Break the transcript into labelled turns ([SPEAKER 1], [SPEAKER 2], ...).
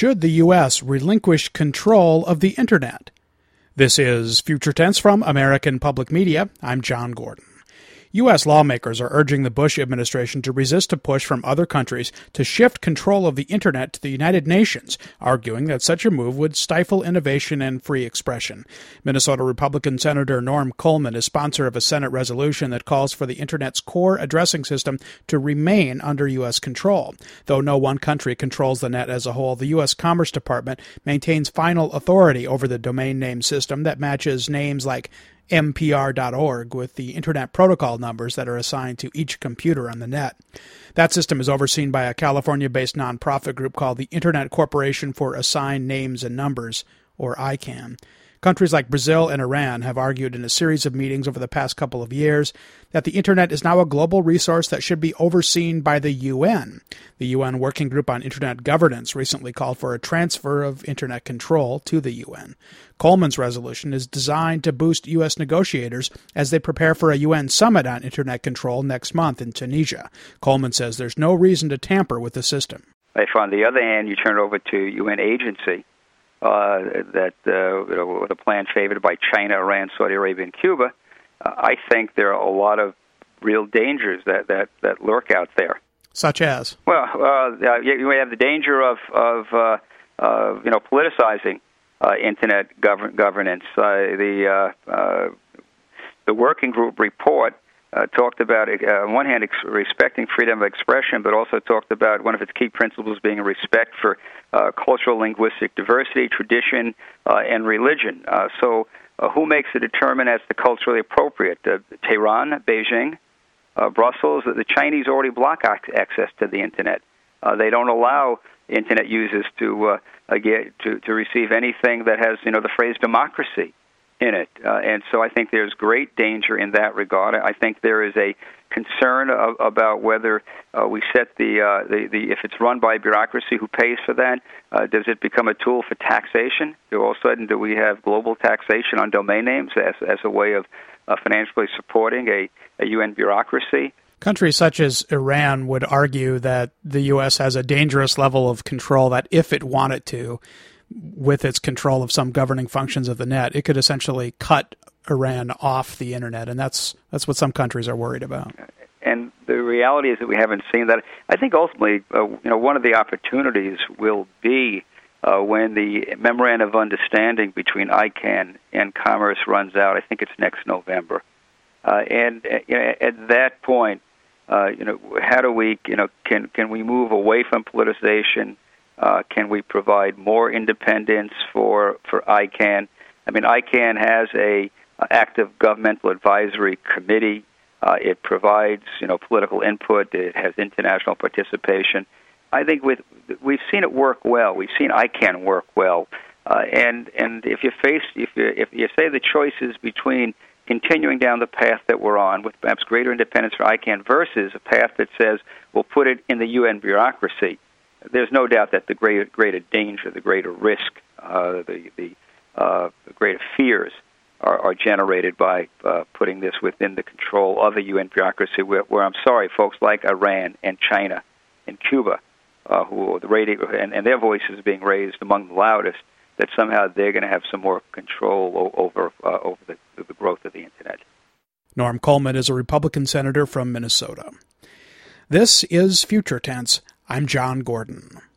[SPEAKER 1] Should the U.S. relinquish control of the Internet? This is Future Tense from American Public Media. I'm John Gordon. U.S. lawmakers are urging the Bush administration to resist a push from other countries to shift control of the Internet to the United Nations, arguing that such a move would stifle innovation and free expression. Minnesota Republican Senator Norm Coleman is sponsor of a Senate resolution that calls for the Internet's core addressing system to remain under U.S. control. Though no one country controls the net as a whole, the U.S. Commerce Department maintains final authority over the domain name system that matches names like NPR.org with the Internet protocol numbers that are assigned to each computer on the net. That system is overseen by a California-based nonprofit group called the Internet Corporation for Assigned Names and Numbers, or ICANN. Countries like Brazil and Iran have argued in a series of meetings over the past couple of years that the Internet is now a global resource that should be overseen by the UN. The UN Working Group on Internet Governance recently called for a transfer of Internet control to the UN. Coleman's resolution is designed to boost U.S. negotiators as they prepare for a UN summit on Internet control next month in Tunisia. Coleman says there's no reason to tamper with the system.
[SPEAKER 2] If, on the other hand, you turn it over to UN agency, with a plan favored by China, Iran, Saudi Arabia, and Cuba, I think there are a lot of real dangers that lurk out there.
[SPEAKER 1] Such as?
[SPEAKER 2] Well, you have the danger of politicizing Internet governance. The working group report talked about, on one hand, respecting freedom of expression, but also talked about one of its key principles being a respect for cultural linguistic diversity, tradition, and religion. So who makes the determine as the culturally appropriate? Tehran, Beijing, Brussels. The Chinese already block access to the Internet. They don't allow Internet users to receive anything that has, the phrase democracy in it. And so I think there's great danger in that regard. I think there is a concern about whether we set if it's run by bureaucracy, who pays for that? Does it become a tool for taxation? All of a sudden, do we have global taxation on domain names as a way of financially supporting a UN bureaucracy?
[SPEAKER 1] Countries such as Iran would argue that the U.S. has a dangerous level of control that if it wanted to, with its control of some governing functions of the net, it could essentially cut Iran off the Internet, and that's what some countries are worried about.
[SPEAKER 2] And the reality is that we haven't seen that. I think ultimately, one of the opportunities will be when the memorandum of understanding between ICANN and Commerce runs out. I think it's next November, and at that point, how do we, can we move away from politicization? Can we provide more independence for ICANN? I mean, ICANN has a active governmental advisory committee. It provides, political input. It has international participation. I think we've seen it work well. We've seen ICANN work well. And if you say the choice is between continuing down the path that we're on with perhaps greater independence for ICANN versus a path that says we'll put it in the UN bureaucracy, there's no doubt that the greater danger, the greater risk, the greater fears are generated by putting this within the control of the UN bureaucracy, where I'm sorry, folks like Iran and China and Cuba, who the rating and their voices being raised among the loudest, that somehow they're going to have some more control over the growth of the Internet.
[SPEAKER 1] Norm Coleman is a Republican senator from Minnesota. This is Future Tense. I'm John Gordon.